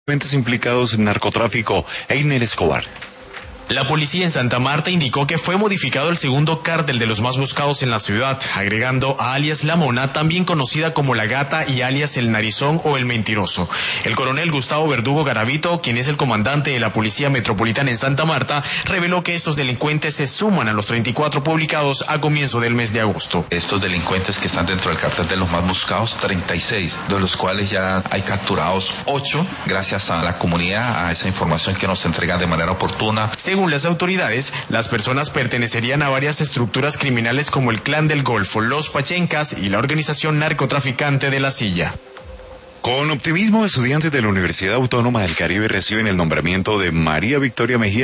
Implicados en narcotráfico. Einer Escobar. La policía en Santa Marta indicó que fue modificado el segundo cártel de los más buscados en la ciudad, agregando a alias La Mona, también conocida como La Gata, y alias El Narizón o El Mentiroso. El coronel Gustavo Verdugo Garavito, quien es el comandante de la Policía Metropolitana en Santa Marta, reveló que estos delincuentes se suman a los 34 publicados a comienzo del mes de agosto. Estos delincuentes que están dentro del cártel de los más buscados, 36, de los cuales ya hay capturados 8, gracias a la comunidad, a esa información que nos entregan de manera oportuna. Según las autoridades, las personas pertenecerían a varias estructuras criminales como el Clan del Golfo, los Pachencas y la organización narcotraficante de La Silla. Con optimismo, estudiantes de la Universidad Autónoma del Caribe reciben el nombramiento de María Victoria Mejía